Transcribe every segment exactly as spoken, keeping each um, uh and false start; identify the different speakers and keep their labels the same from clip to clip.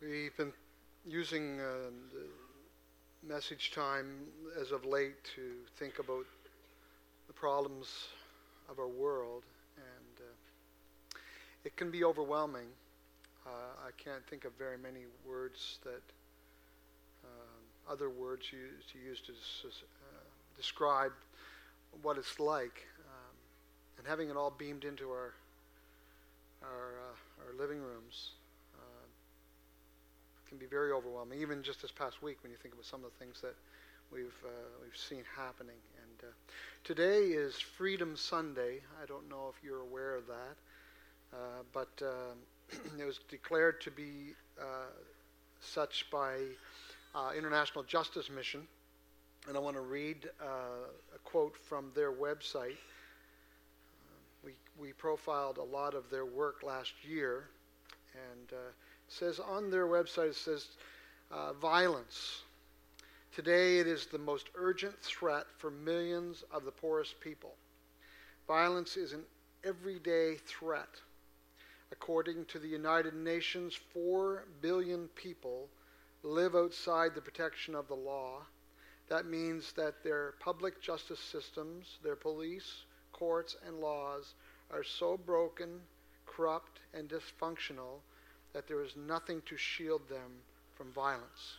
Speaker 1: We've been using uh, the message time as of late to think about the problems of our world, and uh, it can be overwhelming. Uh, I can't think of very many words that uh, other words used to use to uh, describe what it's like, um, and having it all beamed into our our uh, our living rooms uh, can be very overwhelming. Even just this past week, when you think about some of the things that we've uh, we've seen happening. And uh, today is Freedom Sunday. I don't know if you're aware of that, uh, but uh, it was declared to be uh, such by uh, International Justice Mission. And I want to read uh, a quote from their website. We, we profiled a lot of their work last year, and uh, it says on their website, it says, uh, violence. Today it is the most urgent threat for millions of the poorest people. Violence is an everyday threat. According to the United Nations, four billion people live outside the protection of the law. That means that their public justice systems, their police, courts, and laws are so broken, corrupt, and dysfunctional that there is nothing to shield them from violence.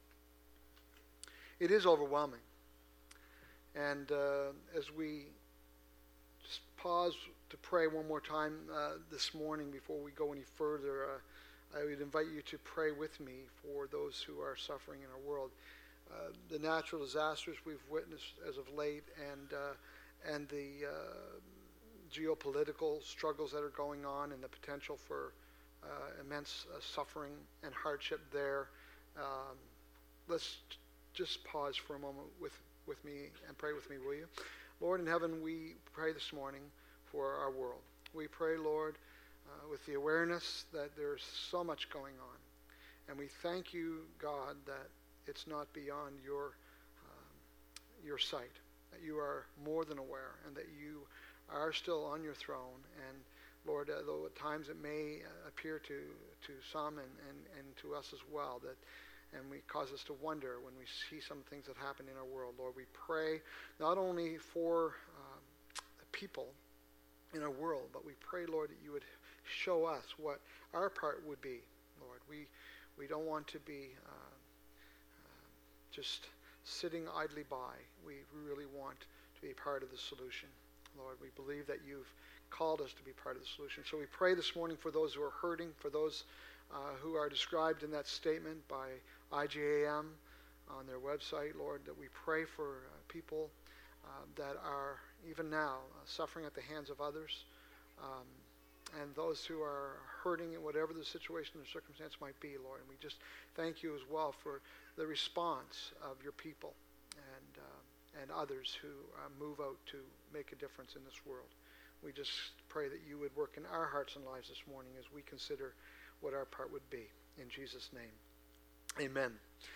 Speaker 1: It is overwhelming. And uh, as we just pause to pray one more time uh, this morning before we go any further, uh, I would invite you to pray with me for those who are suffering in our world. Uh, the natural disasters we've witnessed as of late, and uh, and the uh, geopolitical struggles that are going on, and the potential for uh, immense uh, suffering and hardship there. Um, let's t- just pause for a moment with, with me and pray with me, will you? Lord in heaven, we pray this morning for our world. We pray, Lord, uh, with the awareness that there's so much going on. And we thank you, God, that it's not beyond your um, your sight, that you are more than aware, and that you are still on your throne. And Lord, uh, though at times it may uh, appear to, to some and, and, and to us as well, that and we cause us to wonder when we see some things that happen in our world. Lord, we pray not only for um, the people in our world, but we pray, Lord, that you would show us what our part would be, Lord. We, we don't want to be uh, uh, just sitting idly by. We really want to be part of the solution. Lord, we believe that you've called us to be part of the solution. So we pray this morning for those who are hurting, for those uh, who are described in that statement by I J A M on their website, Lord, that we pray for uh, people uh, that are even now uh, suffering at the hands of others, um, and those who are hurting in whatever the situation or circumstance might be, Lord. And we just thank you as well for the response of your people and uh, and others who uh, move out to make a difference in this world. We just pray that you would work in our hearts and lives this morning as we consider what our part would be. In Jesus' name, amen.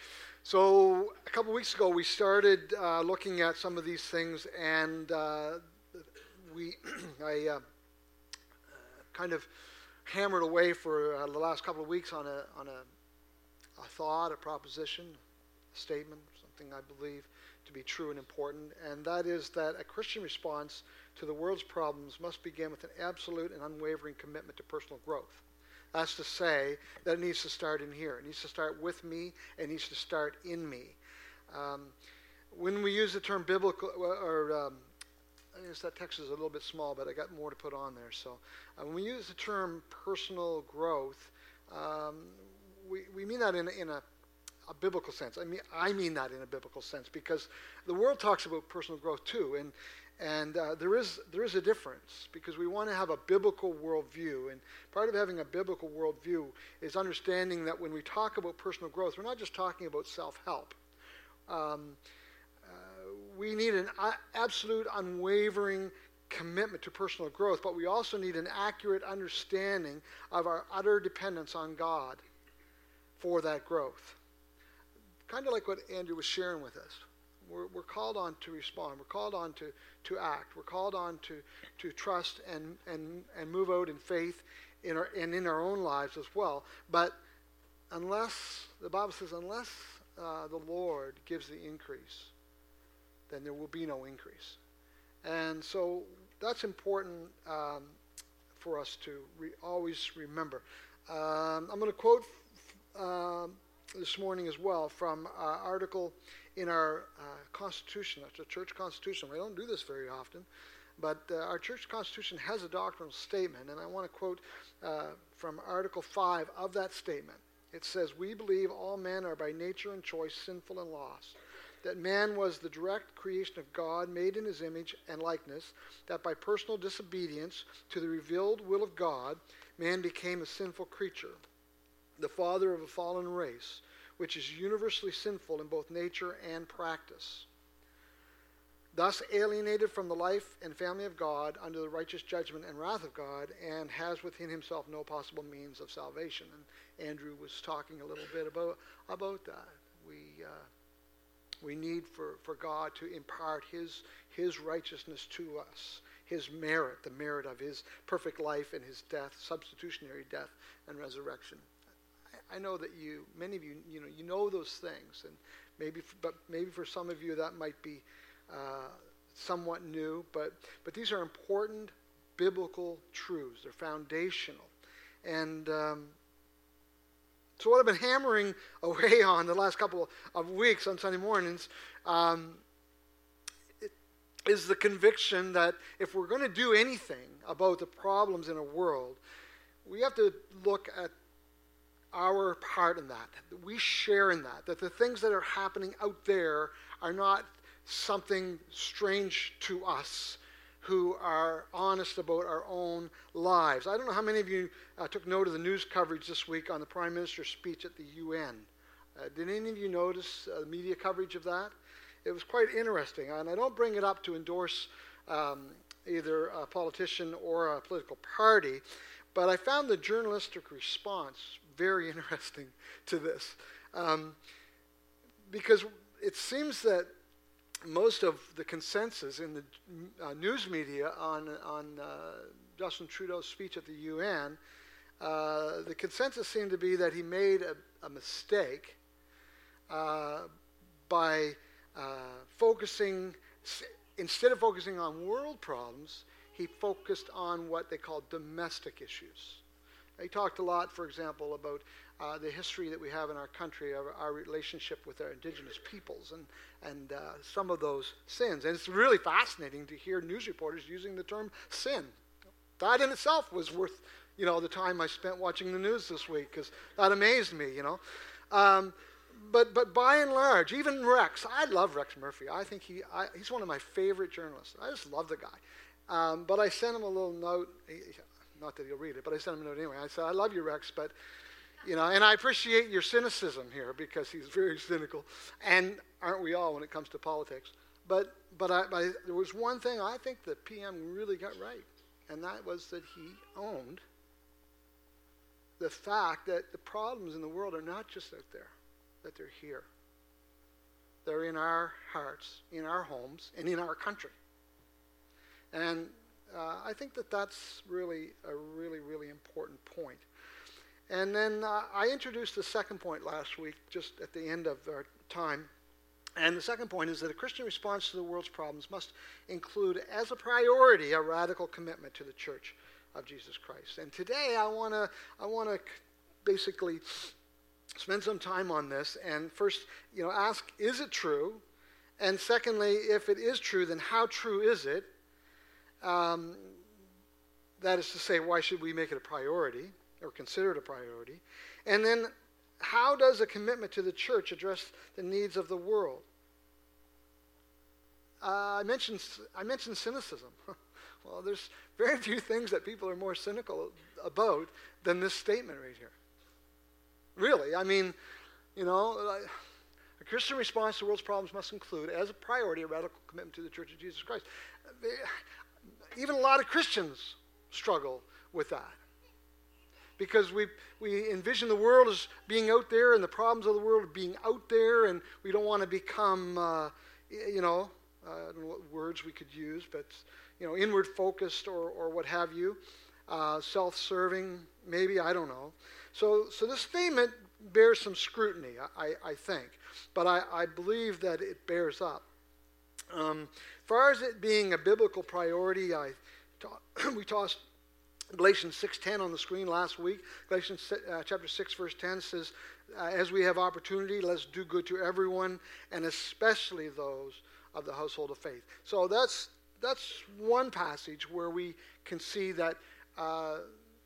Speaker 1: So a couple weeks ago, we started uh, looking at some of these things, and uh, we I uh, uh, kind of hammered away for uh, the last couple of weeks on a on a, a thought, a proposition, a statement, something I believe to be true and important, and that is that a Christian response to the world's problems must begin with an absolute and unwavering commitment to personal growth. That's to say that it needs to start in here. It needs to start with me. It needs to start in me. Um, when we use the term biblical, or um, I guess that text is a little bit small, but I got more to put on there. So uh, when we use the term personal growth, um, we, we mean that in, in a a biblical sense. I mean, I mean that in a biblical sense, because the world talks about personal growth too, and and uh, there is there is a difference, because we want to have a biblical worldview, and part of having a biblical worldview is understanding that when we talk about personal growth, we're not just talking about self-help. Um, uh, we need an uh, absolute, unwavering commitment to personal growth, but we also need an accurate understanding of our utter dependence on God for that growth. Kind of like what Andrew was sharing with us. We're, we're called on to respond. We're called on to, to act. We're called on to, to trust and, and, and move out in faith in our, and in our own lives as well. But unless, the Bible says, unless uh, the Lord gives the increase, then there will be no increase. And so that's important um, for us to re- always remember. Um, I'm going to quote uh, this morning as well from an article in our uh, Constitution. It's a church constitution. We don't do this very often, but uh, our church constitution has a doctrinal statement, and I want to quote uh, from Article five of that statement. It says, "We believe all men are by nature and choice sinful and lost, that man was the direct creation of God, made in his image and likeness, that by personal disobedience to the revealed will of God, man became a sinful creature, the father of a fallen race, which is universally sinful in both nature and practice. Thus alienated from the life and family of God under the righteous judgment and wrath of God, and has within himself no possible means of salvation." And Andrew was talking a little bit about, about that. We... Uh, We need for, for God to impart his, his righteousness to us, his merit, the merit of his perfect life and his death, substitutionary death and resurrection. I, I know that you, many of you, you know, you know those things, and maybe, but maybe for some of you that might be uh, somewhat new. But but these are important biblical truths. They're foundational, and. Um, So what I've been hammering away on the last couple of weeks on Sunday mornings um, is the conviction that if we're going to do anything about the problems in a world, we have to look at our part in that. We share in that. That the things that are happening out there are not something strange to us who are honest about our own lives. I don't know how many of you uh, took note of the news coverage this week on the Prime Minister's speech at the U N. Uh, did any of you notice uh, the media coverage of that? It was quite interesting, and I don't bring it up to endorse um, either a politician or a political party, but I found the journalistic response very interesting to this. Um, because it seems that most of the consensus in the uh, news media on on uh, Justin Trudeau's speech at the U N, uh, the consensus seemed to be that he made a, a mistake uh, by uh, focusing, instead of focusing on world problems, he focused on what they call domestic issues. He talked a lot, for example, about uh, the history that we have in our country, our, our relationship with our indigenous peoples, and and uh, some of those sins. And it's really fascinating to hear news reporters using the term sin. That in itself was worth, you know, the time I spent watching the news this week, because that amazed me, you know. Um, but but by and large, even Rex, I love Rex Murphy. I think he I, he's one of my favorite journalists. I just love the guy. Um, but I sent him a little note. He, Not that he'll read it, but I sent him a note anyway. I said, "I love you, Rex, but, you know, and I appreciate your cynicism here," because he's very cynical. And aren't we all when it comes to politics? But but I, I, there was one thing I think the P M really got right, and that was that he owned the fact that the problems in the world are not just out there, that they're here. They're in our hearts, in our homes, and in our country. And Uh, I think that that's really a really, really important point. And then uh, I introduced the second point last week, just at the end of our time. And the second point is that a Christian response to the world's problems must include, as a priority, a radical commitment to the Church of Jesus Christ. And today I want to I want to basically spend some time on this. And first, you know, ask, is it true? And secondly, if it is true, then how true is it? Um, that is to say, why should we make it a priority or consider it a priority? And then, how does a commitment to the church address the needs of the world? Uh, I mentioned I mentioned cynicism. Well, there's very few things that people are more cynical about than this statement right here. Really, I mean, you know, a Christian response to the world's problems must include, as a priority, a radical commitment to the Church of Jesus Christ. Even a lot of Christians struggle with that, because we we envision the world as being out there and the problems of the world being out there, and we don't want to become, uh, you know, uh, I don't know what words we could use, but, you know, inward focused or, or what have you, uh, self-serving, maybe, I don't know. So, so this statement bears some scrutiny, I, I think. But I, I believe that it bears up. Um, as far as it being a biblical priority, I ta- we tossed Galatians six ten on the screen last week. Galatians uh, chapter six verse ten says, uh, as we have opportunity, let's do good to everyone, and especially those of the household of faith. So that's that's one passage where we can see that uh,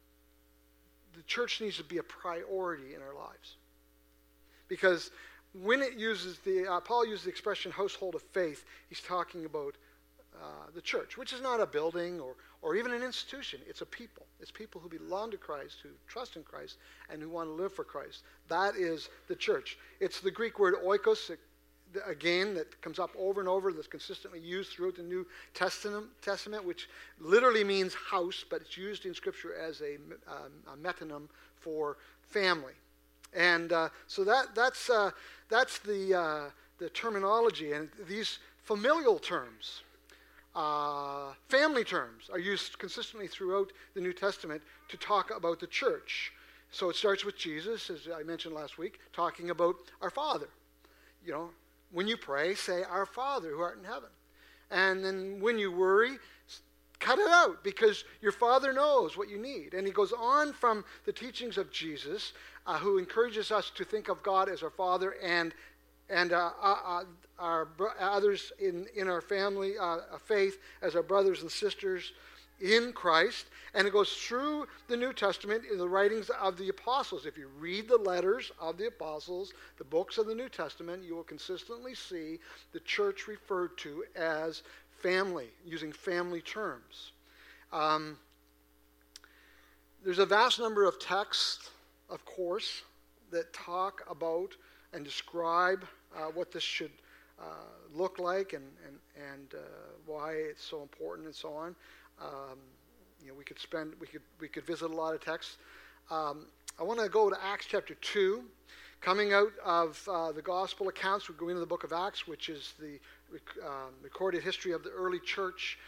Speaker 1: the church needs to be a priority in our lives. Because when it uses the, uh, Paul uses the expression household of faith, he's talking about uh, the church, which is not a building or, or even an institution. It's a people. It's people who belong to Christ, who trust in Christ, and who want to live for Christ. That is the church. It's the Greek word oikos, again, that comes up over and over, that's consistently used throughout the New Testament, Testament which literally means house, but it's used in Scripture as a, um, a metonym for family. And uh, so that that's uh, that's the uh, the terminology, and these familial terms, uh, family terms, are used consistently throughout the New Testament to talk about the church. So it starts with Jesus, as I mentioned last week, talking about our Father. You know, when you pray, say, "Our Father who art in heaven," and then when you worry, cut it out, because your Father knows what you need. And he goes on from the teachings of Jesus, uh, who encourages us to think of God as our Father and and uh, uh, our bro- others in, in our family uh, of faith as our brothers and sisters in Christ. And it goes through the New Testament in the writings of the apostles. If you read the letters of the apostles, the books of the New Testament, you will consistently see the church referred to as family, using family terms. Um, there's a vast number of texts, of course, that talk about and describe uh, what this should uh, look like and and, and uh, why it's so important and so on. Um, you know, we could spend we could we could visit a lot of texts. Um, I want to go to Acts chapter two. Coming out of uh, the gospel accounts, we go into the book of Acts, which is the uh, recorded history of the early church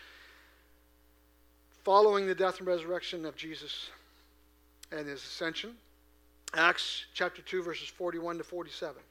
Speaker 1: following the death and resurrection of Jesus and his ascension. Acts chapter two, verses forty-one to forty-seven.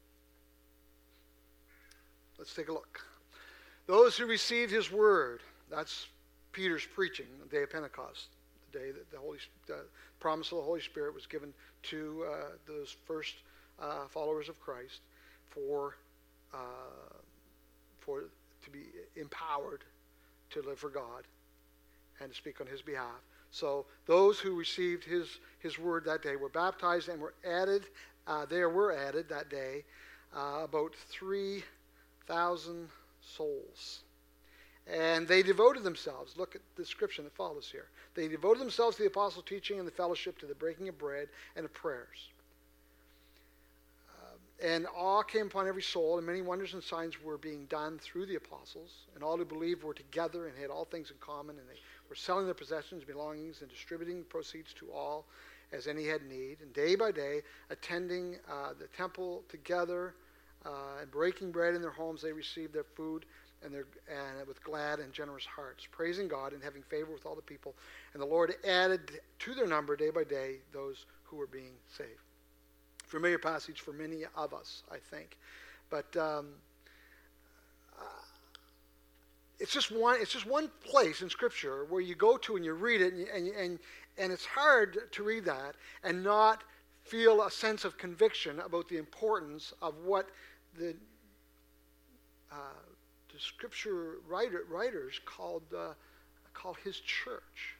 Speaker 1: Let's take a look. Those who received his word, that's Peter's preaching, the day of Pentecost, the day that the Holy uh, promise of the Holy Spirit was given to uh, those first uh, followers of Christ for uh, for to be empowered to live for God and to speak on his behalf. So those who received his his word that day were baptized and were added. Uh, there were added that day uh, about three thousand souls. And they devoted themselves. Look at the description that follows here. They devoted themselves to the apostle teaching and the fellowship, to the breaking of bread and of prayers. Uh, and awe came upon every soul, and many wonders and signs were being done through the apostles. And all who believed were together and had all things in common, and they were selling their possessions and belongings and distributing the proceeds to all as any had need. And day by day, attending uh, the temple together uh, and breaking bread in their homes, they received their food and, their, and with glad and generous hearts, praising God and having favor with all the people. And the Lord added to their number day by day those who were being saved. Familiar passage for many of us, I think. But um, uh, it's just one. It's just one place in Scripture where you go to and you read it, and you, and, and and it's hard to read that and not feel a sense of conviction about the importance of what the uh, the Scripture writer, writers called uh, call his church.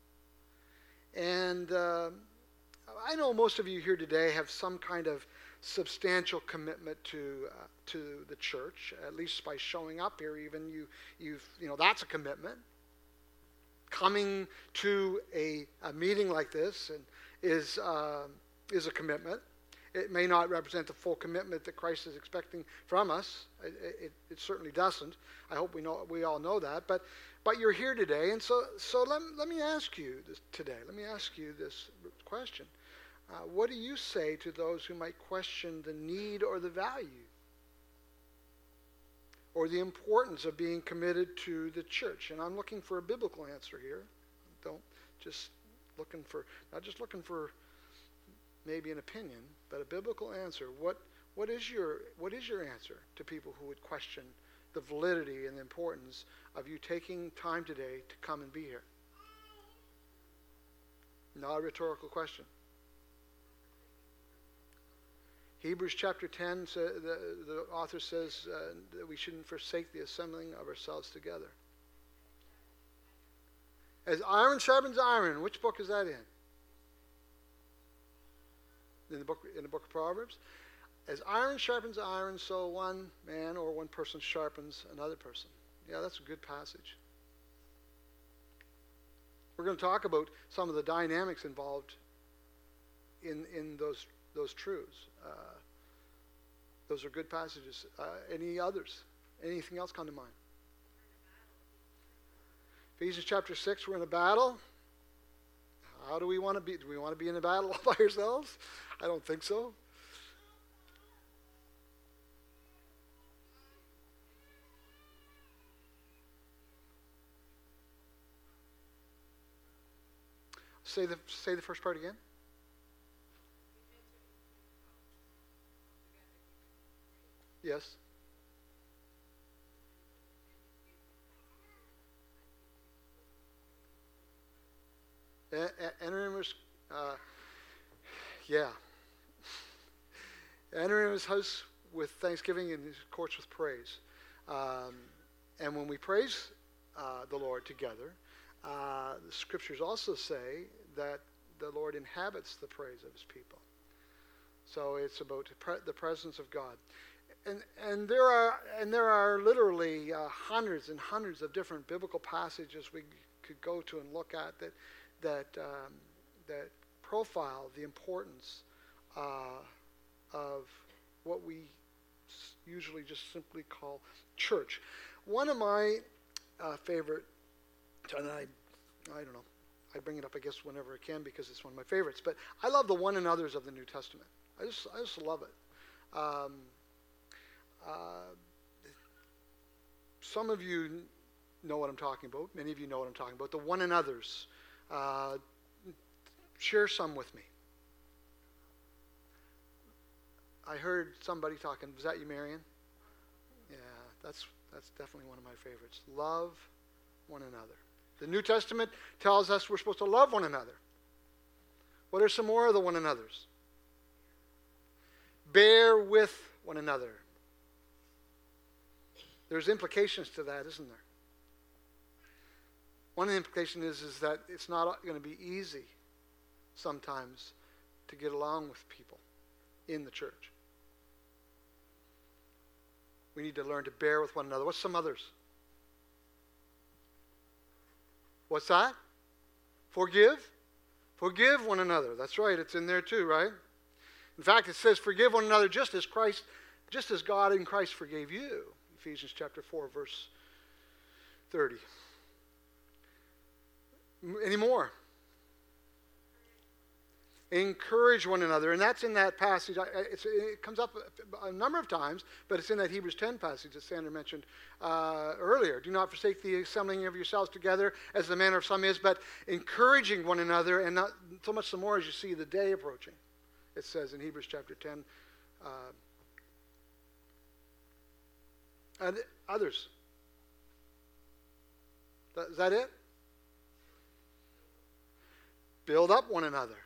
Speaker 1: And uh, I know most of you here today have some kind of substantial commitment to uh, to the church, at least by showing up here. Even you, you've you know that's a commitment. Coming to a, a meeting like this and is uh, is a commitment. It may not represent the full commitment that Christ is expecting from us. It, it, it certainly doesn't. I hope we know we all know that. But but you're here today, and so so let let me ask you this today. Let me ask you this question. Uh, what do you say to those who might question the need or the value or the importance of being committed to the church? And I'm looking for a biblical answer here. Don't just looking for, not just looking for maybe an opinion, but a biblical answer. What what is your what is your answer to people who would question the validity and the importance of you taking time today to come and be here? Not a rhetorical question. Hebrews chapter ten, the, the author says uh, that we shouldn't forsake the assembling of ourselves together. As iron sharpens iron, which book is that in? In the book, in the book of Proverbs? As iron sharpens iron, so one man or one person sharpens another person. Yeah, that's a good passage. We're going to talk about some of the dynamics involved in in those those truths. Uh, those are good passages. Uh, any others? Anything else come to mind? Ephesians chapter six, we're in a battle. How do we want to be? Do we want to be in a battle all by ourselves? I don't think so. Say the say the first part again. Yes. Enter him, uh, yeah. Enter his house with thanksgiving and his courts with praise. Um, and when we praise uh, the Lord together, uh, the scriptures also say that the Lord inhabits the praise of his people. So it's about the presence of God. And and there are and there are literally uh, hundreds and hundreds of different biblical passages we could go to and look at that that um, that profile the importance uh, of what we usually just simply call church. One of my uh, favorite, and I I don't know, I bring it up I guess whenever I can because it's one of my favorites. But I love the one another's of the New Testament. I just I just love it. Um, Uh, some of you know what I'm talking about. Many of you know what I'm talking about. The one another's. Uh, share some with me. I heard somebody talking. Was that you, Marion? Yeah, that's that's definitely one of my favorites. Love one another. The New Testament tells us we're supposed to love one another. What are some more of the one another's? Bear with one another. There's implications to that, isn't there? One of the implications is, is that it's not going to be easy sometimes to get along with people in the church. We need to learn to bear with one another. What's some others? What's that? Forgive? Forgive one another. That's right, it's in there too, right? In fact, it says forgive one another just as Christ, just as God in Christ forgave you. Ephesians chapter four, verse thirty. Any more? Encourage one another. And that's in that passage. It's, it comes up a number of times, but it's in that Hebrews ten passage that Sandra mentioned uh, earlier. Do not forsake the assembling of yourselves together, as the manner of some is, but encouraging one another, and not so much the more as you see the day approaching. It says in Hebrews chapter ten. Uh, And others. Is that it? Build up one another.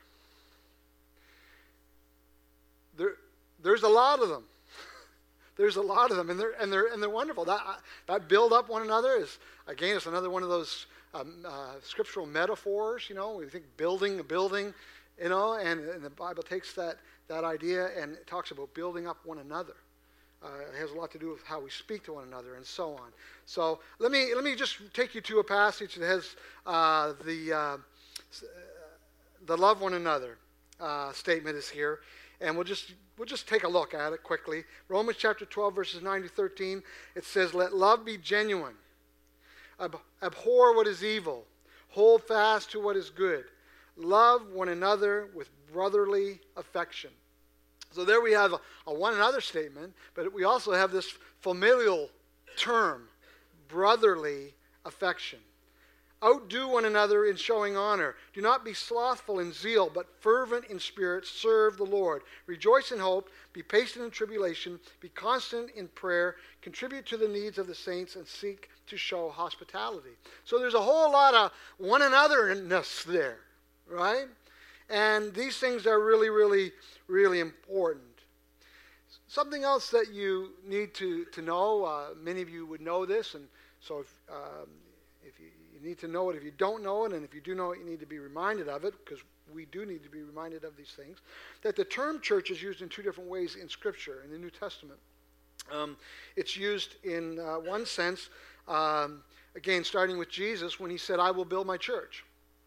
Speaker 1: There, there's a lot of them. There's a lot of them, and they're and they're and they're wonderful. That that build up one another is again, it's another one of those um, uh, scriptural metaphors. You know, we think building a building, you know, and, and the Bible takes that that idea and it talks about building up one another. Uh, it has a lot to do with how we speak to one another and so on. So let me let me just take you to a passage that has uh, the uh, the love one another uh, statement is here, and we'll just we'll just take a look at it quickly. Romans chapter twelve, verses nine to thirteen. It says, "Let love be genuine. Ab- abhor what is evil. Hold fast to what is good. Love one another with brotherly affection." So there we have a, a one another statement, but we also have this familial term, brotherly affection. Outdo one another in showing honor. Do not be slothful in zeal, but fervent in spirit. Serve the Lord. Rejoice in hope. Be patient in tribulation. Be constant in prayer. Contribute to the needs of the saints and seek to show hospitality. So there's a whole lot of one anotherness there, right? And these things are really, really, really important. Something else that you need to, to know, uh, many of you would know this, and so if, um, if you, you need to know it, if you don't know it, and if you do know it, you need to be reminded of it, because we do need to be reminded of these things, that the term church is used in two different ways in Scripture, in the New Testament. Um, it's used in uh, one sense, um, again, starting with Jesus, when he said, I will build my church.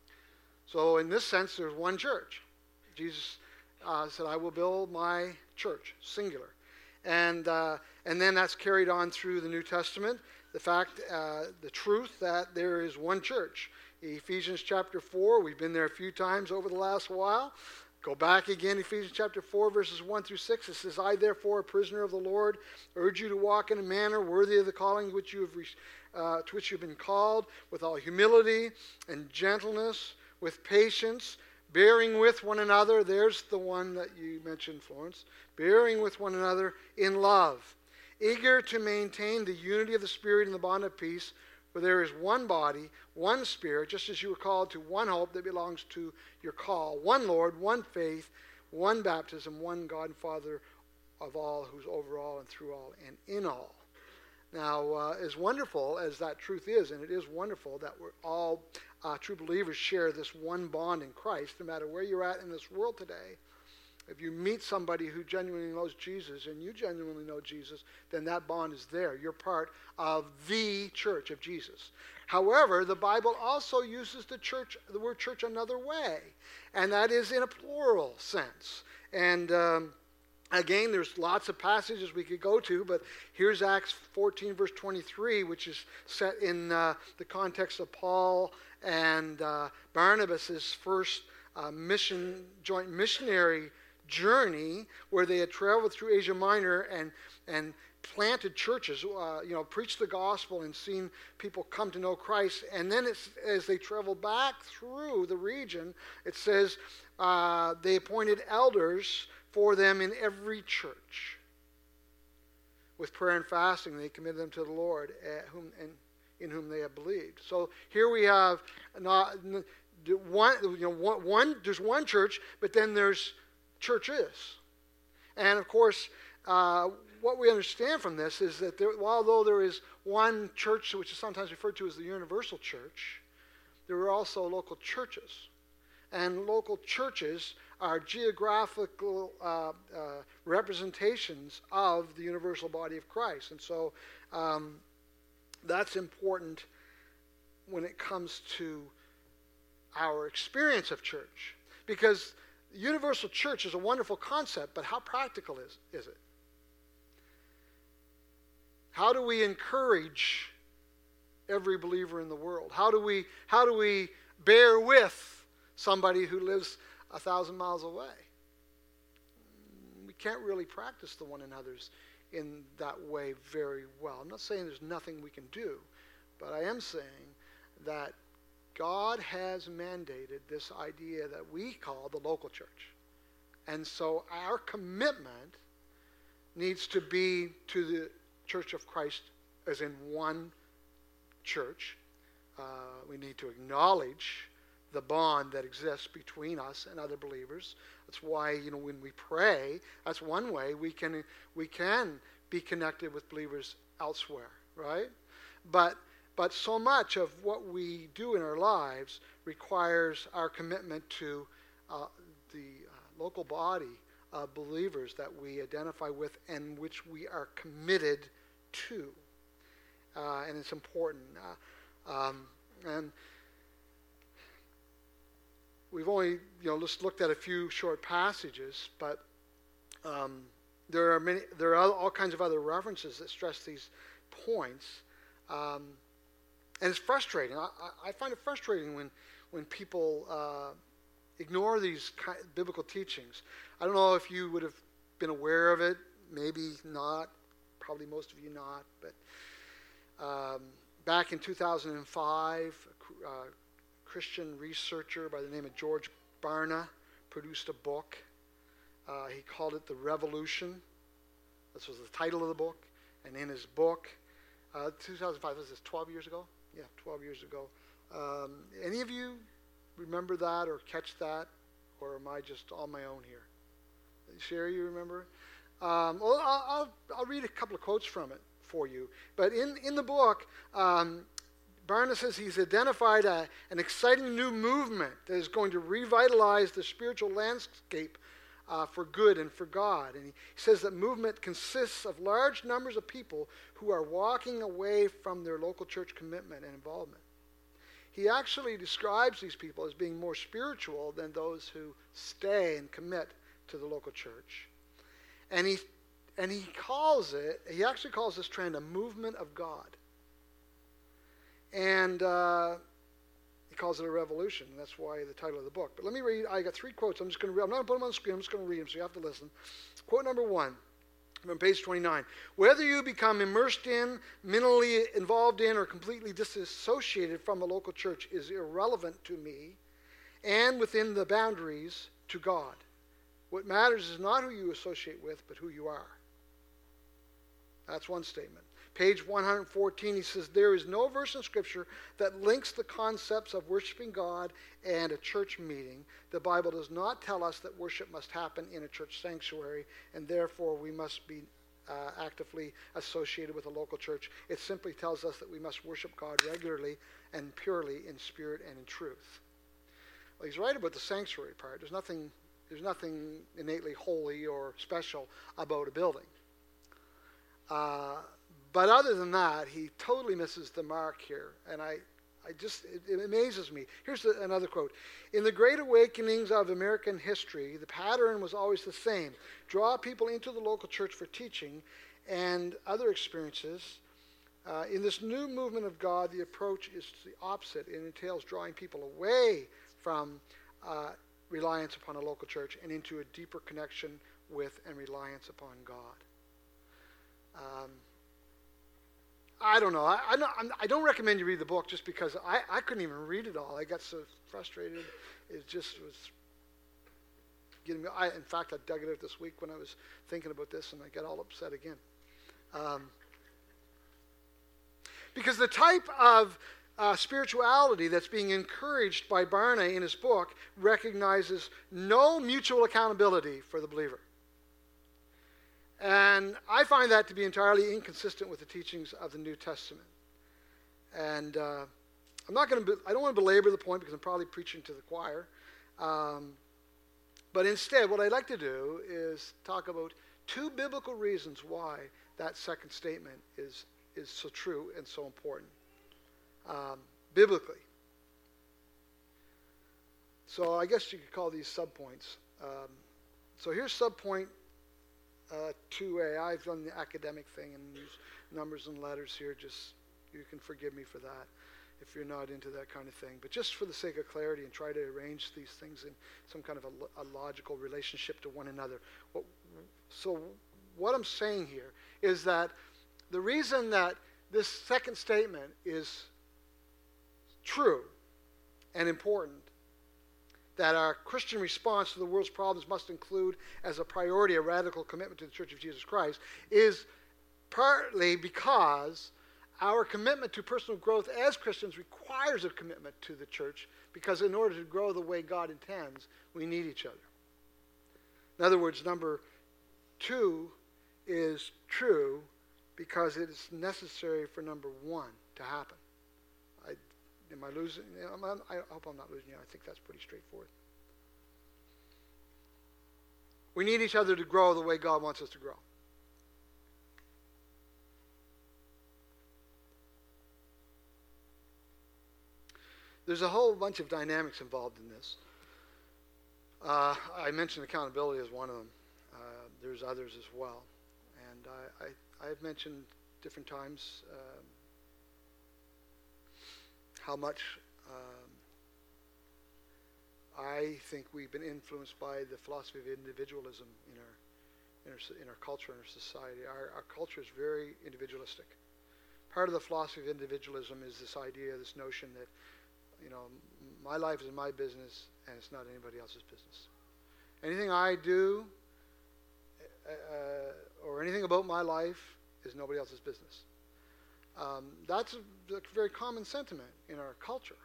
Speaker 1: So in this sense, there's one church. Jesus uh, said, I will build my church, singular. And uh, and then that's carried on through the New Testament, the fact, uh, the truth that there is one church. Ephesians chapter four, we've been there a few times over the last while. Go back again, Ephesians chapter four, verses one through six. It says, I therefore, a prisoner of the Lord, urge you to walk in a manner worthy of the calling which you have re- uh, to which you've been called, with all humility and gentleness, with patience, bearing with one another. There's the one that you mentioned, Florence. Bearing with one another in love. Eager to maintain the unity of the Spirit in the bond of peace, for there is one body, one Spirit, just as you were called to one hope that belongs to your call. One Lord, one faith, one baptism, one God and Father of all, who's over all and through all and in all. Now, uh, as wonderful as that truth is, and it is wonderful that we're all uh, true believers share this one bond in Christ, no matter where you're at in this world today. If you meet somebody who genuinely knows Jesus and you genuinely know Jesus, then that bond is there. You're part of the church of Jesus. However, the Bible also uses the church, the word church another way, and that is in a plural sense. And um, again, there's lots of passages we could go to, but here's Acts fourteen, verse twenty-three, which is set in uh, the context of Paul and uh, Barnabas' first uh, mission, joint missionary journey, where they had traveled through Asia Minor and and planted churches, uh, you know, preached the gospel and seen people come to know Christ. And then it's, as they traveled back through the region, it says uh, they appointed elders for them in every church. With prayer and fasting, they committed them to the Lord, uh, whom and in whom they have believed. So here we have not one, you know, one, one there's one church, but then there's churches. And of course, uh, what we understand from this is that there, although there is one church, which is sometimes referred to as the universal church, there are also local churches. And local churches are geographical uh, uh, representations of the universal body of Christ. And so um, that's important when it comes to our experience of church. Because the universal church is a wonderful concept, but how practical is, is it? How do we encourage every believer in the world? How do we, how do we bear with somebody who lives a thousand miles away? We can't really practice the one another's in that way very well. I'm not saying there's nothing we can do, but I am saying that God has mandated this idea that we call the local church. And so our commitment needs to be to the Church of Christ as in one church. Uh, we need to acknowledge the bond that exists between us and other believers. That's why, you know, when we pray, that's one way we can we can be connected with believers elsewhere, right? But But so much of what we do in our lives requires our commitment to uh, the uh, local body of believers that we identify with and which we are committed to. Uh, and it's important. Uh, um, and we've only, you know, just looked at a few short passages, but um, there are many. There are all kinds of other references that stress these points. Um, And it's frustrating. I, I find it frustrating when, when people uh, ignore these kind of biblical teachings. I don't know if you would have been aware of it. Maybe not. Probably most of you not. But um, back in two thousand five, a uh, Christian researcher by the name of George Barna produced a book. Uh, he called it The Revolution. This was the title of the book. And in his book, uh, two thousand five, was this twelve years ago? Yeah, twelve years ago. Um, any of you remember that or catch that? Or am I just on my own here? Sherry, you remember? Um, well, I'll, I'll, I'll read a couple of quotes from it for you. But in, in the book, um, Barna says he's identified a, an exciting new movement that is going to revitalize the spiritual landscape uh, for good and for God. And he says that movement consists of large numbers of people who are walking away from their local church commitment and involvement. He actually describes these people as being more spiritual than those who stay and commit to the local church. And he, and he calls it, he actually calls this trend a movement of God. And uh, he calls it a revolution. And that's why the title of the book. But let me read. I got three quotes. I'm just going to read. I'm not going to put them on the screen. I'm just going to read them, so you have to listen. Quote number one, from page twenty-nine. Whether you become immersed in, mentally involved in, or completely disassociated from the local church is irrelevant to me and within the boundaries to God. What matters is not who you associate with, but who you are. That's one statement. Page one hundred fourteen, he says, there is no verse in Scripture that links the concepts of worshiping God and a church meeting. The Bible does not tell us that worship must happen in a church sanctuary, and therefore we must be uh, actively associated with a local church. It simply tells us that we must worship God regularly and purely in spirit and in truth. Well, he's right about the sanctuary part. There's nothing, there's nothing innately holy or special about a building. Uh, But other than that, he totally misses the mark here. And I, I just, it, it amazes me. Here's the, another quote. In the great awakenings of American history, the pattern was always the same. Draw people into the local church for teaching and other experiences. Uh, in this new movement of God, the approach is the opposite. It entails drawing people away from uh, reliance upon a local church and into a deeper connection with and reliance upon God. Um, I don't know. I, I, don't, I don't recommend you read the book just because I, I couldn't even read it all. I got so frustrated. It just was getting me. I, in fact, I dug it out this week when I was thinking about this, and I got all upset again. Um, because the type of uh, spirituality that's being encouraged by Barna in his book recognizes no mutual accountability for the believer. And I find that to be entirely inconsistent with the teachings of the New Testament. And uh, I'm not going to. I don't want to belabor the point because I'm probably preaching to the choir. Um, but instead, what I'd like to do is talk about two biblical reasons why that second statement is is so true and so important um, biblically. So I guess you could call these subpoints. Um, so here's subpoint. Uh, two A. I've done the academic thing and use numbers and letters here. Just, you can forgive me for that if you're not into that kind of thing. But just for the sake of clarity and try to arrange these things in some kind of a, a logical relationship to one another. What, so what I'm saying here is that the reason that this second statement is true and important, that our Christian response to the world's problems must include as a priority a radical commitment to the Church of Jesus Christ, is partly because our commitment to personal growth as Christians requires a commitment to the church, because in order to grow the way God intends, we need each other. In other words, number two is true because it is necessary for number one to happen. I Am I losing? I hope I'm not losing you. I think that's pretty straightforward. We need each other to grow the way God wants us to grow. There's a whole bunch of dynamics involved in this. Uh, I mentioned accountability as one of them. Uh, there's others as well. And I, I, I've mentioned different times um, how much um, I think we've been influenced by the philosophy of individualism in our in our, in our culture and our society. Our, our culture is very individualistic, part of the philosophy of individualism is this idea, this notion that, you know, my life is my business and it's not anybody else's business. Anything I do uh, or anything about my life is nobody else's business. Um, that's a, a very common sentiment in our culture.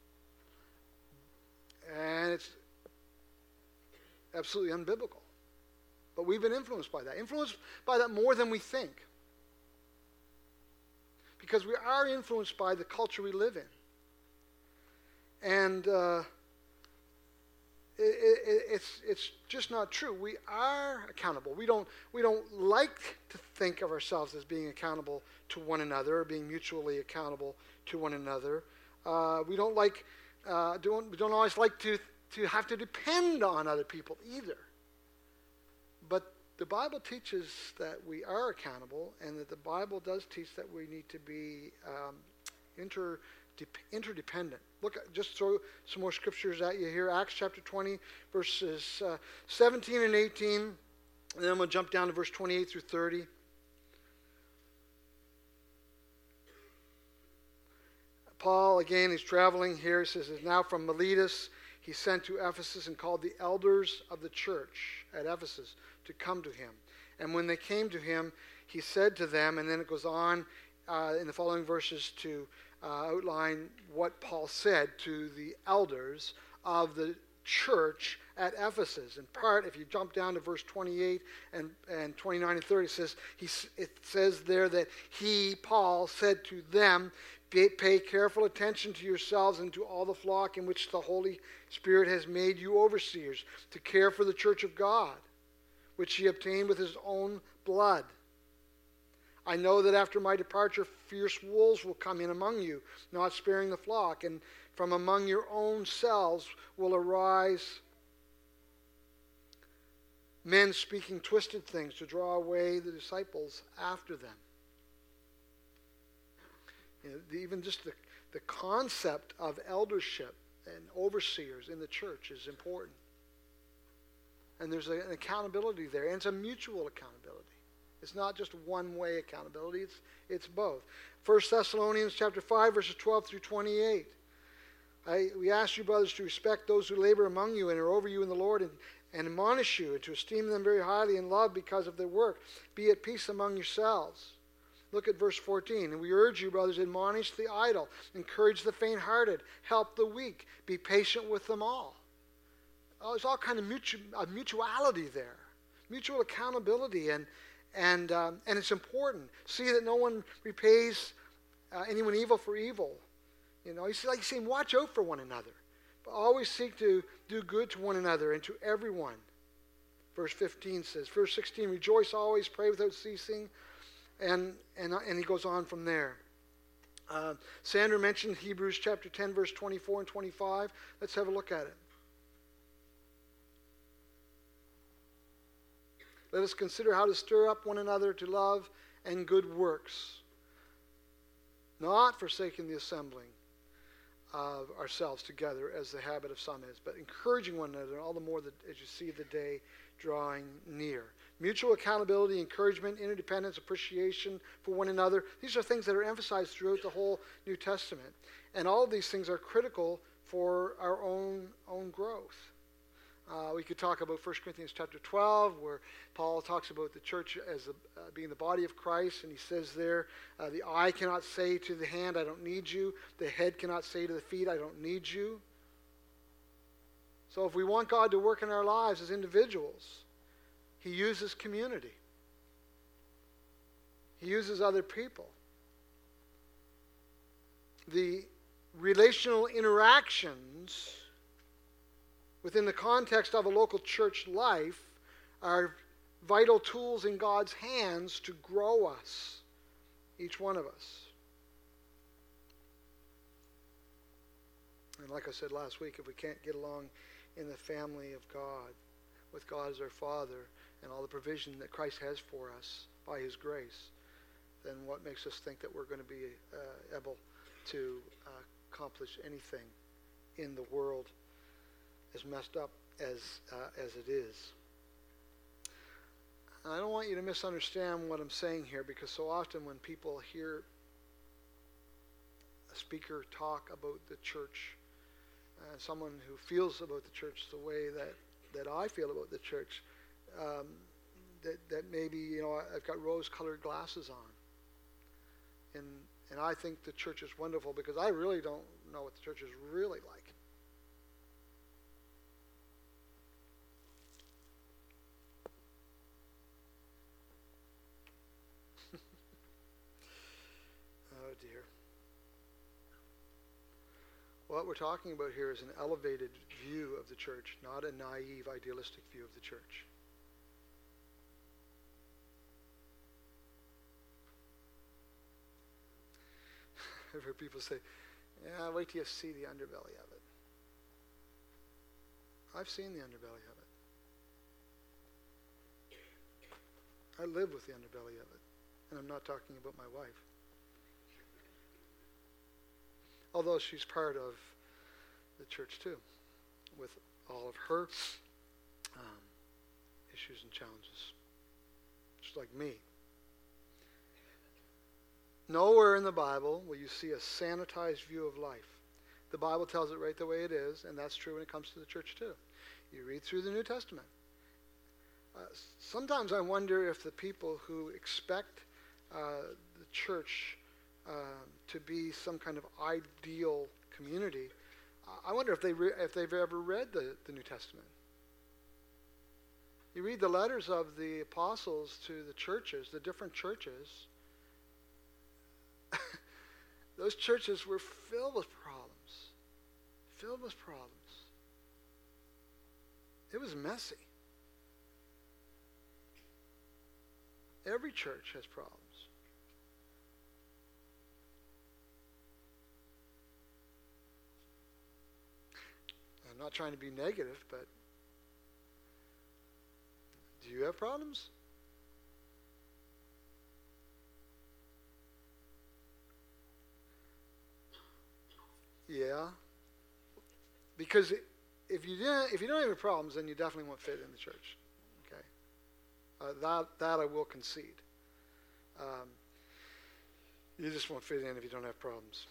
Speaker 1: And it's absolutely unbiblical. But we've been influenced by that. Influenced by that more than we think. Because we are influenced by the culture we live in. And uh, it, it, it's it's just not true. We are accountable. We don't we don't like to think of ourselves as being accountable to one another, or being mutually accountable to one another. Uh, we don't like uh, don't we don't always like to to have to depend on other people either. But the Bible teaches that we are accountable, and that the Bible does teach that we need to be um, inter, interdependent. Look, just throw some more scriptures at you here. Acts chapter twenty, verses uh, seventeen and eighteen. And then I'm going to jump down to verse twenty-eight through thirty. Paul, again, he's traveling here. He says, now from Miletus, he sent to Ephesus and called the elders of the church at Ephesus to come to him. And when they came to him, he said to them, and then it goes on uh, in the following verses to uh, outline what Paul said to the elders of the church at Ephesus. In part, if you jump down to verse twenty-eight and, and twenty-nine and thirty, it says, he, it says there that he, Paul, said to them, pay careful attention to yourselves and to all the flock in which the Holy Spirit has made you overseers, to care for the church of God, which he obtained with his own blood. I know that after my departure, fierce wolves will come in among you, not sparing the flock, and from among your own selves will arise men speaking twisted things to draw away the disciples after them. You know, the, even just the, the concept of eldership and overseers in the church is important. And there's a, an accountability there, and it's a mutual accountability. It's not just one-way accountability, it's, it's both. First Thessalonians chapter five, verses twelve through twenty-eight. I, we ask you, brothers, to respect those who labor among you and are over you in the Lord, and, and admonish you, and to esteem them very highly in love because of their work. Be at peace among yourselves. Look at verse fourteen. And we urge you, brothers, admonish the idle, encourage the faint-hearted, help the weak, be patient with them all. Oh, there's all kind of mutu- uh, mutuality there, mutual accountability, and and um, and it's important. See that no one repays uh, anyone evil for evil. You know, he's like he's saying, watch out for one another, but always seek to do good to one another and to everyone. Verse fifteen says, verse sixteen, rejoice always, pray without ceasing. And, and, and he goes on from there. Uh, Sandra mentioned Hebrews chapter ten, verse twenty-four and twenty-five. Let's have a look at it. Let us consider how to stir up one another to love and good works, not forsaking the assembling of ourselves together as the habit of some is, but encouraging one another, all the more that as you see the day drawing near. Mutual accountability, encouragement, interdependence, appreciation for one another. These are things that are emphasized throughout the whole New Testament. And all of these things are critical for our own, own growth. Uh, we could talk about First Corinthians chapter twelve, where Paul talks about the church as a, uh, being the body of Christ, and he says there, uh, the eye cannot say to the hand, I don't need you. The head cannot say to the feet, I don't need you. So if we want God to work in our lives as individuals, he uses community. He uses other people. The relational interactions within the context of a local church life are vital tools in God's hands to grow us, each one of us. And like I said last week, if we can't get along in the family of God, with God as our Father, and all the provision that Christ has for us by his grace, then what makes us think that we're going to be uh, able to uh, accomplish anything in the world as messed up as uh, as it is? I don't want you to misunderstand what I'm saying here, because so often when people hear a speaker talk about the church, uh, someone who feels about the church the way that, that I feel about the church, um, that, that maybe, you know, I've got rose-colored glasses on. And, and I think the church is wonderful because I really don't know what the church is really like. Oh dear. What we're talking about here is an elevated view of the church, not a naive, idealistic view of the church. I've heard people say, yeah, wait till you see the underbelly of it. I've seen the underbelly of it. I live with the underbelly of it. And I'm not talking about my wife. Although she's part of the church too, with all of her um, issues and challenges. Just like me. Nowhere in the Bible will you see a sanitized view of life. The Bible tells it right the way it is, and that's true when it comes to the church too. You read through the New Testament. Uh, sometimes I wonder if the people who expect uh, the church uh, to be some kind of ideal community, I wonder if, they re- if they've ever read the, the New Testament. You read the letters of the apostles to the churches, the different churches. Those churches were filled with problems. Filled with problems. It was messy. Every church has problems. I'm not trying to be negative, but do you have problems? Yeah. Because if you didn't, if you don't have any problems, then you definitely won't fit in the church. Okay. Uh, that that I will concede. Um, you just won't fit in if you don't have problems.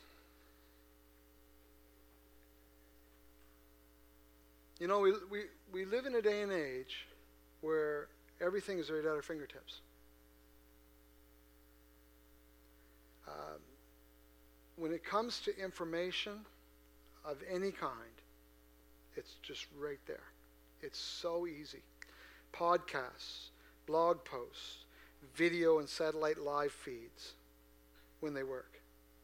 Speaker 1: You know, we we we live in a day and age where everything is right at our fingertips. Um, when it comes to information of any kind, it's just right there. It's so easy. Podcasts, blog posts, video and satellite live feeds when they work.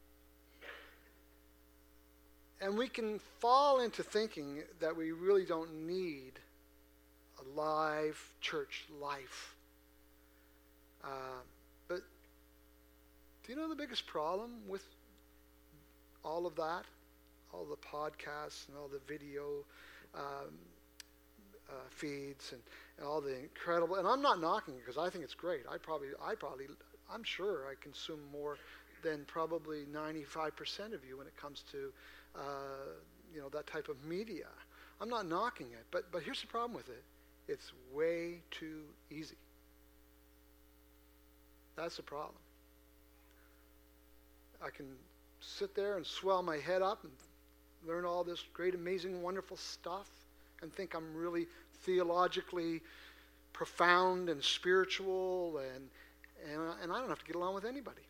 Speaker 1: And we can fall into thinking that we really don't need a live church life. Uh, but do you know the biggest problem with all of that? All the podcasts and all the video um, uh, feeds and, and all the incredible, and I'm not knocking it because I think it's great. I probably, I probably, I'm sure I consume more than probably ninety-five percent of you when it comes to, uh, you know, that type of media. I'm not knocking it, but but here's the problem with it. It's way too easy. That's the problem. I can sit there and swell my head up and learn all this great, amazing, wonderful stuff and think I'm really theologically profound and spiritual, and and, and I don't have to get along with anybody.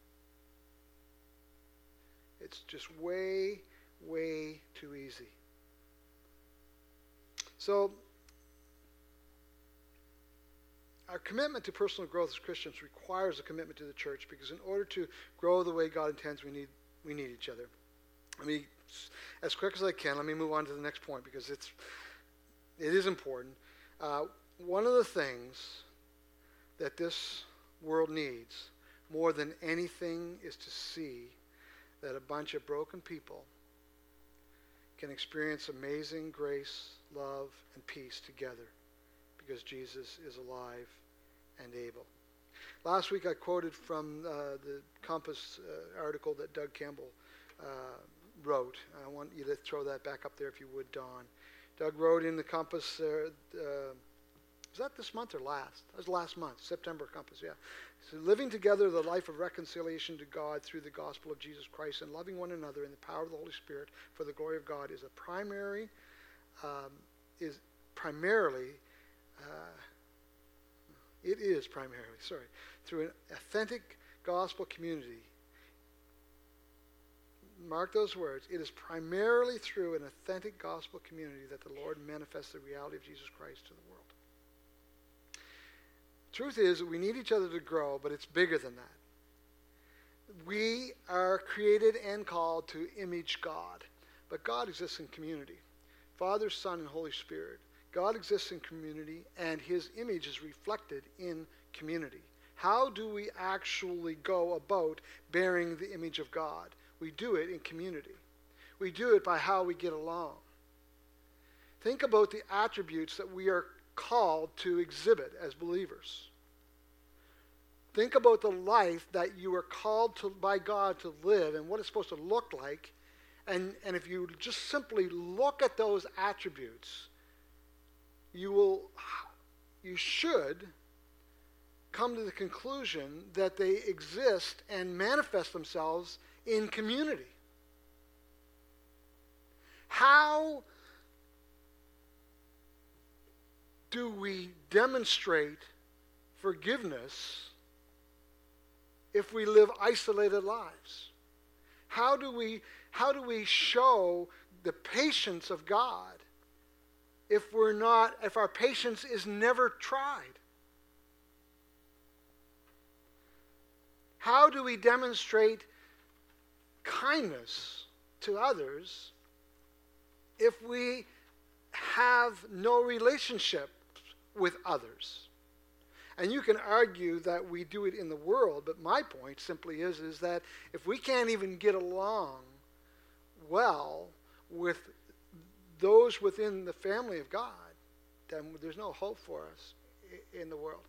Speaker 1: It's just way, way too easy. So, our commitment to personal growth as Christians requires a commitment to the church, because in order to grow the way God intends, we need we need each other. Let me, as quick as I can, let me move on to the next point, because it's it is important. Uh, one of the things that this world needs more than anything is to see that a bunch of broken people can experience amazing grace, love, and peace together, because Jesus is alive and able. Last week I quoted from uh, the Compass uh, article that Doug Campbell uh, wrote. I want you to throw that back up there if you would, Don. Doug wrote in the Compass uh, uh, Was that this month or last? That was last month, September Compass, yeah. So living together the life of reconciliation to God through the gospel of Jesus Christ and loving one another in the power of the Holy Spirit for the glory of God is a primary, um, is primarily, uh, it is primarily, sorry, through an authentic gospel community. Mark those words. It is primarily through an authentic gospel community that the Lord manifests the reality of Jesus Christ to the world. Truth is that we need each other to grow, but it's bigger than that. We are created and called to image God, but God exists in community. Father, Son, and Holy Spirit. God exists in community, and his image is reflected in community. How do we actually go about bearing the image of God? We do it in community. We do it by how we get along. Think about the attributes that we are called to exhibit as believers. Think about the life that you are called to by God to live and what it's supposed to look like. And, and if you just simply look at those attributes, you will, you should come to the conclusion that they exist and manifest themselves in community. How do we demonstrate forgiveness if we live isolated lives? How do we how do we show the patience of God if we're not if our patience is never tried? How do we demonstrate kindness to others if we have no relationship with others? And you can argue that we do it in the world, but my point simply is, is that if we can't even get along well with those within the family of God, then there's no hope for us in the world.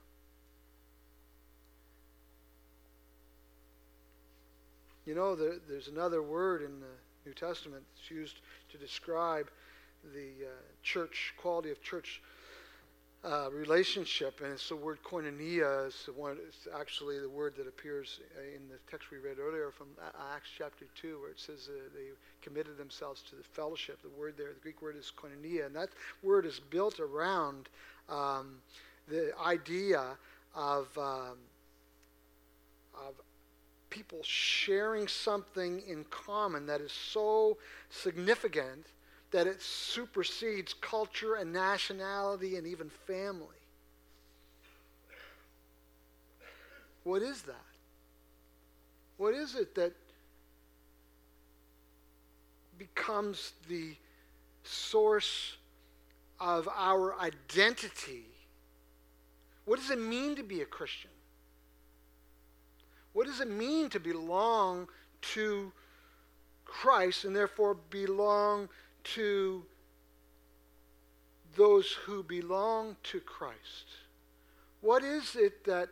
Speaker 1: You know, there, there's another word in the New Testament that's used to describe the uh, church, quality of church uh, relationship, and it's the word koinonia. It's, the one, it's actually the word that appears in the text we read earlier from Acts chapter two, where it says uh, they committed themselves to the fellowship. The word there, the Greek word is koinonia, and that word is built around um, the idea of um, of people sharing something in common that is so significant that it supersedes culture and nationality and even family. What is that? What is it that becomes the source of our identity? What does it mean to be a Christian? What does it mean to belong to Christ and therefore belong to those who belong to Christ? What is it that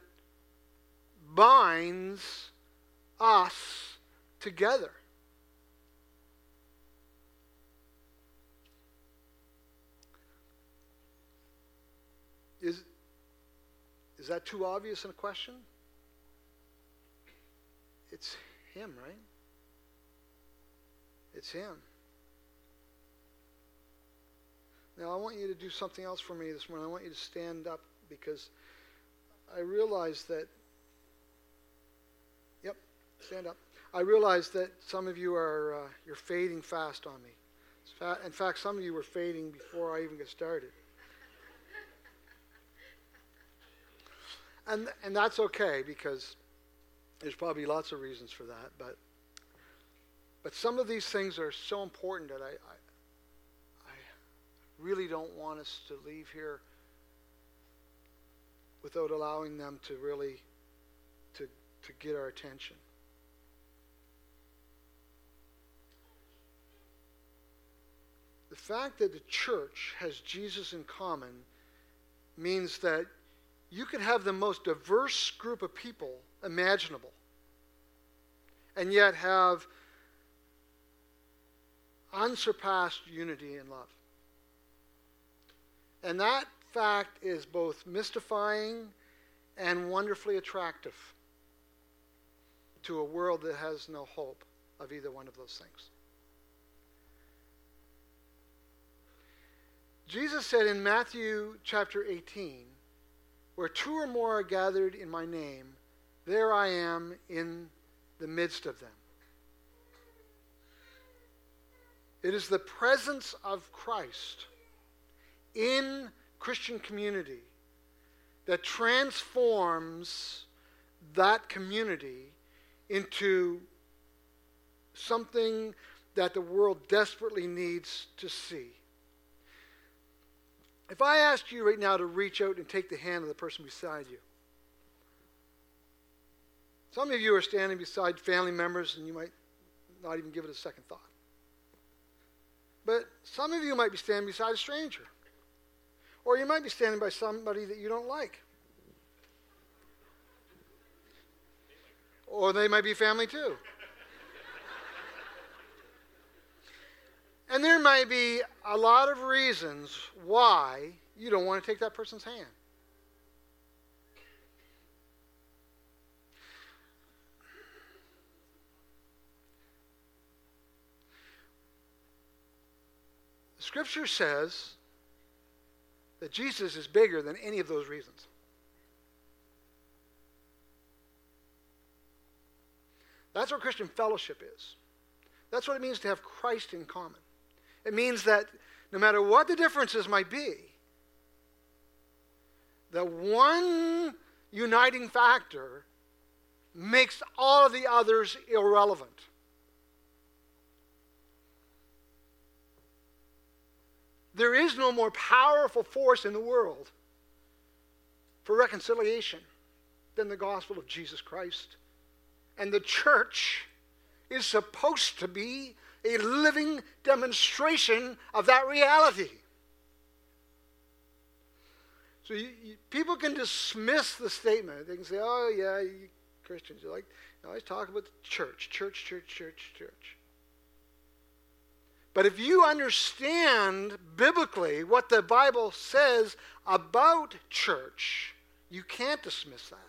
Speaker 1: binds us together? Is, is that too obvious in a question? It's him, right? It's him. Now, I want you to do something else for me this morning. I want you to stand up because I realize that, yep, stand up. I realize that some of you are, uh, you're fading fast on me. In fact, some of you were fading before I even got started. And, and that's okay because there's probably lots of reasons for that, but but some of these things are so important that I, I I really don't want us to leave here without allowing them to really to to get our attention. The fact that the church has Jesus in common means that you could have the most diverse group of people imaginable and yet have unsurpassed unity and love. And that fact is both mystifying and wonderfully attractive to a world that has no hope of either one of those things. Jesus said in Matthew chapter eighteen, where two or more are gathered in my name, there I am in the midst of them. It is the presence of Christ in Christian community that transforms that community into something that the world desperately needs to see. If I asked you right now to reach out and take the hand of the person beside you, some of you are standing beside family members and you might not even give it a second thought. But some of you might be standing beside a stranger. Or you might be standing by somebody that you don't like. Or they might be family too. And there might be a lot of reasons why you don't want to take that person's hand. Scripture says that Jesus is bigger than any of those reasons. That's what Christian fellowship is. That's what it means to have Christ in common. It means that no matter what the differences might be, the one uniting factor makes all of the others irrelevant. There is no more powerful force in the world for reconciliation than the gospel of Jesus Christ. And the church is supposed to be a living demonstration of that reality. So you, you, people can dismiss the statement. They can say, oh yeah, you Christians, you like, you always talk about the church, church, church, church, church. But if you understand biblically what the Bible says about church, you can't dismiss that.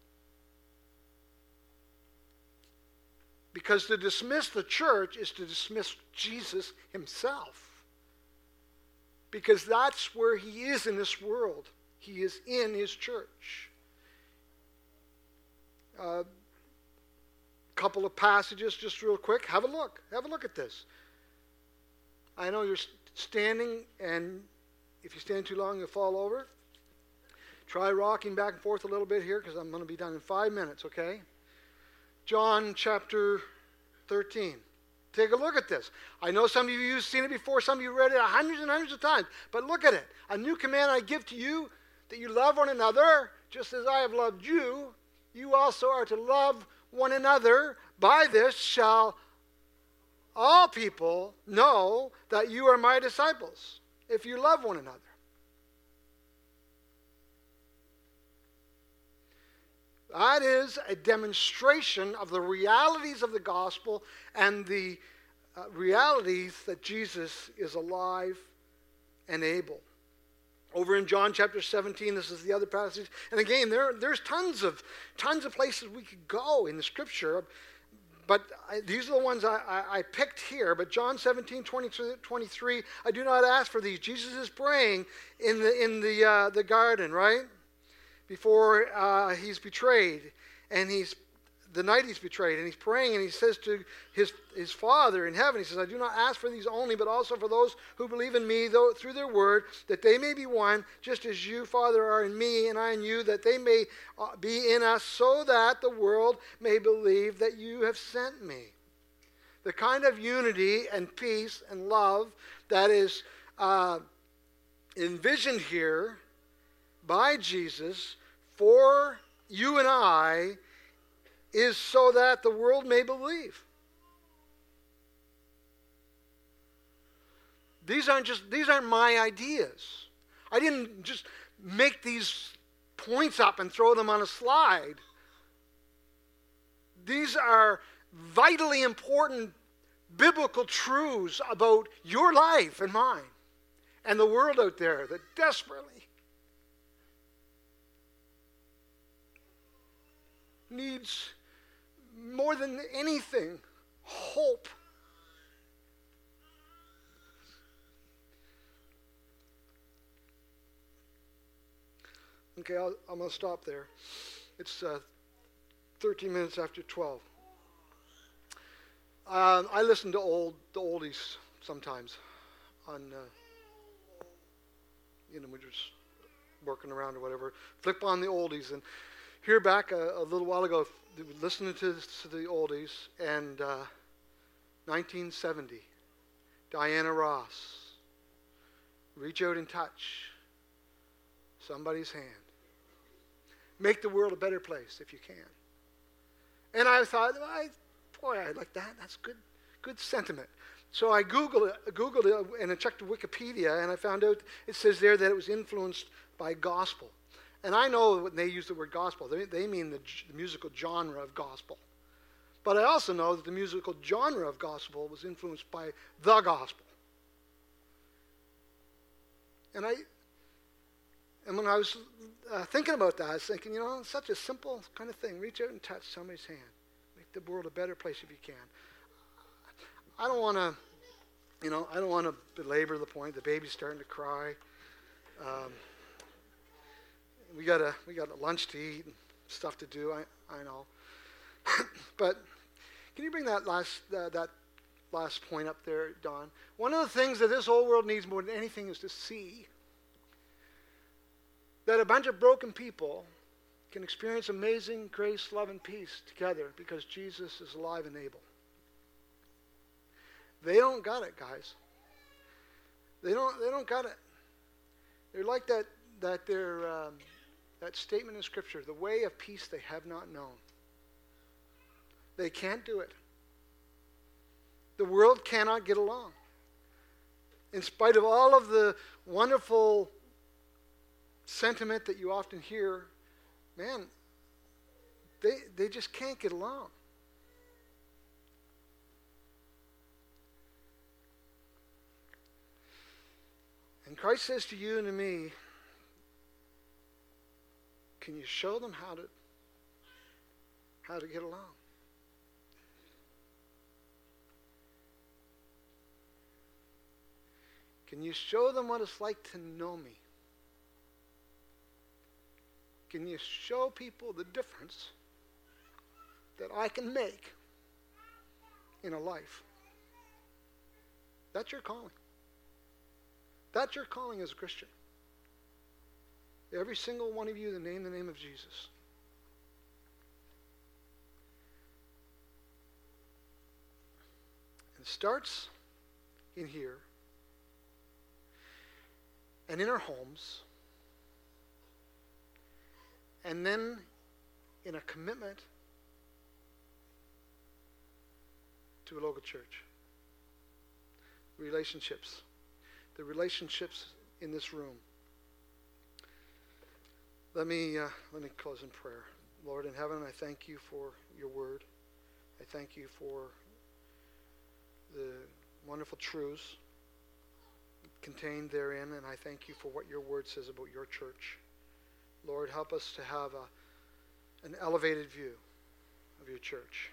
Speaker 1: Because to dismiss the church is to dismiss Jesus himself. Because that's where he is in this world. He is in his church. A uh, couple of passages just real quick. Have a look. Have a look at this. I know you're standing, and if you stand too long, you'll fall over. Try rocking back and forth a little bit here, because I'm going to be done in five minutes, okay? John chapter thirteen. Take a look at this. I know some of you have seen it before. Some of you read it hundreds and hundreds of times. But look at it. A new command I give to you, that you love one another, just as I have loved you. You also are to love one another. By this shall all people know that you are my disciples, if you love one another. That is a demonstration of the realities of the gospel and the uh, realities that Jesus is alive and able. Over in John chapter seventeen, this is the other passage. And again, there, there's tons of tons of places we could go in the scripture. But I, these are the ones I, I, I picked here. But John seventeen, twenty-two, twenty-three, I do not ask for these. Jesus is praying in the, in the, uh, the garden, right? Before uh, he's betrayed, and he's the night he's betrayed, and he's praying, and he says to his his Father in heaven, he says, I do not ask for these only, but also for those who believe in me, though through their word, that they may be one, just as you, Father, are in me, and I in you, that they may uh, be in us, so that the world may believe that you have sent me. The kind of unity and peace and love that is uh, envisioned here by Jesus for you and I is so that the world may believe. These aren't just these aren't my ideas. I didn't just make these points up and throw them on a slide. These are vitally important biblical truths about your life and mine and the world out there that desperately needs more than anything hope. Okay, I'll, I'm going to stop there. It's uh, thirteen minutes after twelve. Um, I listen to old the oldies sometimes. On, uh, you know, we're just working around or whatever. Flip on the oldies and hear back a, a little while ago, listening to, to the oldies, and uh, nineteen seventy, Diana Ross, reach out and touch somebody's hand. Make the world a better place if you can. And I thought, I, boy, I like that. That's good, good sentiment. So I Googled it, Googled it and I checked Wikipedia, and I found out it says there that it was influenced by gospel. And I know when they use the word gospel, they, they mean the, the musical genre of gospel. But I also know that the musical genre of gospel was influenced by the gospel. And I, and when I was uh, thinking about that, I was thinking, you know, it's such a simple kind of thing. Reach out and touch somebody's hand. Make the world a better place if you can. I don't want to, you know, I don't want to belabor the point. The baby's starting to cry. Um, we got a we got a lunch to eat and stuff to do. I I know, but can you bring that last uh, that last point up there, Don? One of the things that this whole world needs more than anything is to see that a bunch of broken people can experience amazing grace, love, and peace together because Jesus is alive and able. They don't got it, guys. They don't. They don't got it. They're like that. That they're um, that statement in Scripture: "The way of peace they have not known." They can't do it. The world cannot get along. In spite of all of the wonderful sentiment that you often hear, man, they they just can't get along. And Christ says to you and to me, can you show them how to how to get along? Can you show them what it's like to know me? Can you show people the difference that I can make in a life? That's your calling. That's your calling as a Christian. Every single one of you that name the name of Jesus. It starts in here and in our homes, and then in a commitment to a local church. Relationships. The relationships in this room. Let me uh, let me close in prayer. Lord in heaven, I thank you for your word. I thank you for the wonderful truths contained therein, and I thank you for what your word says about your church. Lord, help us to have a, an elevated view of your church.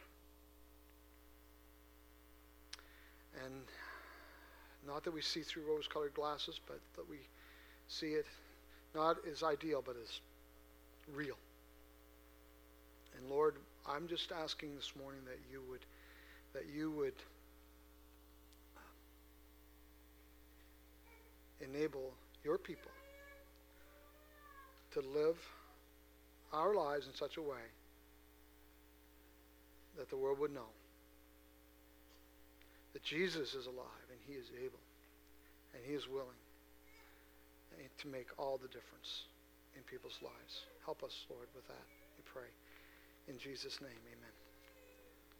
Speaker 1: And not that we see through rose-colored glasses, but that we see it not as ideal, but as real. And Lord, I'm just asking this morning that you would, that you would enable your people to live our lives in such a way that the world would know that Jesus is alive and he is able and he is willing to make all the difference in people's lives. Help us, Lord, with that, we pray. In Jesus' name, amen.